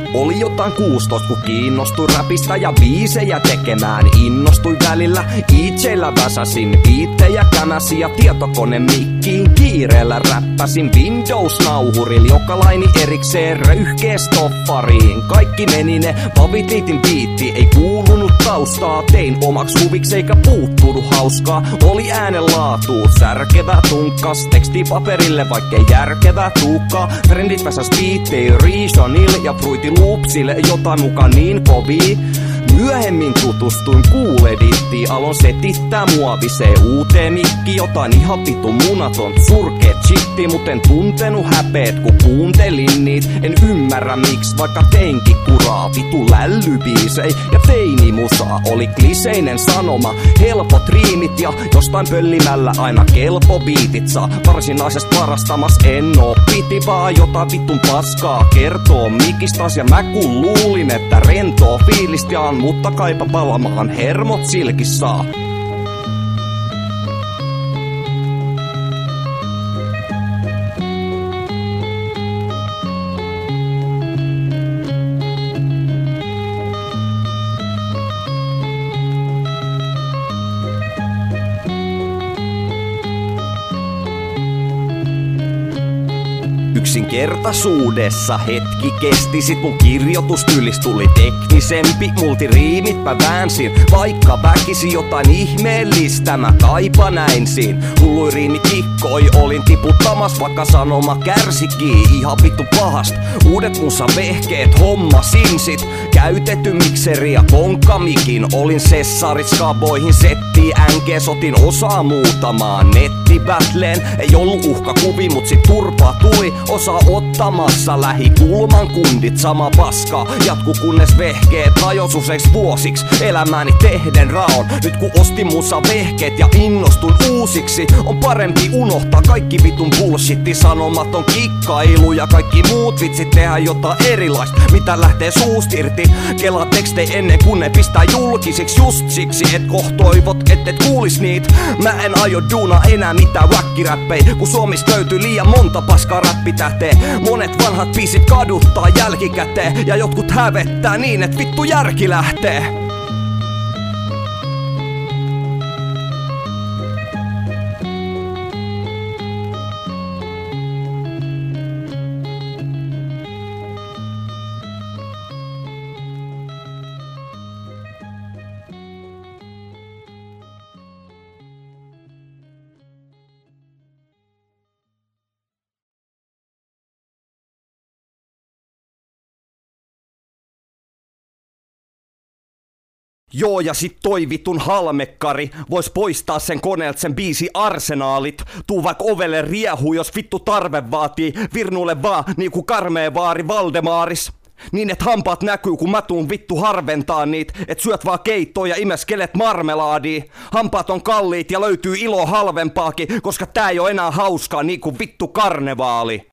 Oli jotain 16, kun kiinnostui räpistä ja biisejä tekemään. Innostui välillä, itseillä väsäsin biittejä kämäsi ja tietokone mikkiin kiireellä räppäsin Windows-nauhuril, joka laini erikseen röyhkeä stoffariin. Kaikki meni ne, pavitiitin biitti, ei kuulunut taustaa. Tein omaks huviksi eikä puuttunut hauskaa. Oli äänen laatu, särkevä tunkkas, teksti paperille vaikkei järkevää tuukkaa. Trendit väsäs biittei Reasonil ja Fruity Loopsille jotain mukaan niin kovii. Myöhemmin tutustuin Cool-edittiin, aloin setittää muovisee uuteen mikki. Jotain ihan vitun munaton, surkeet shitti, mut en tuntenut häpeet kun kuuntelin niit. En ymmärrä miksi, vaikka teinkin kuraa vitu lällybiisei ja teinimusaa. Oli kliseinen sanoma, helpot riimit ja jostain pöllimällä aina kelpo biitit saa. Varsinaisesta varastamas en oo, piti vaan jotain vitun paskaa kertoo mikistas. Ja mä kun luulin, että rentoo fiilistiaan, mutta kaipa palamaan hermot silkissaan. Yksinkertaisuudessa hetki kesti, sit mun kirjoitustyylis tuli teknisempi. Multiriimit mä väänsin, vaikka väkisi jotain ihmeellistä mä kaipa näin siin. Hullui riimi kikkoi, olin tiputtamas, vaikka sanoma kärsikii ihan vittu pahast. Uudet musa vehkeet hommasin sit, käytetty mikseri ja konkkamikin. Olin sessarit skaboihin settiin, NG sotin osaa muutamaan nettibattleen. Ei ollut uhkakuvi, mut sit turpaa tuli. Osa ottamassa lähikulman kundit, sama paskaa jatku kunnes vehkeet hajos useiksi vuosiksi. Elämääni tehden raon, nyt kun ostin musa vehkeet ja innostun uusiksi. On parempi unohtaa kaikki vitun bullshitti, sanomaton kikkailu ja kaikki muut vitsit. Tehdä jotain erilaista, mitä lähtee suust irti. Kelaa tekstei ennen kuin ne pistää julkisiksi, just siksi et kohtoivot et kuulis niit. Mä en aio duuna enää mitään wackiräppei, kun Suomesta löytyy liian monta paskaa räppitähteä. Monet vanhat biisit kaduttaa jälkikäteen ja jotkut hävettää niin, et vittu järki lähtee. Joo, ja sit toi vitun halmekkari vois poistaa sen koneelta sen biisi arsenaalit. Tuu vaik ovelle riehuu, jos vittu tarve vaatii. Virnulle vaan niinku karmee vaari Valdemaaris. Niin et hampaat näkyy kun mä tuun vittu harventaa niit. Et syöt vaan keittoa ja imeskelet marmelaadia. Hampaat on kalliit ja löytyy ilo halvempaakin, koska tää ei oo enää hauskaa niinku vittu karnevaali.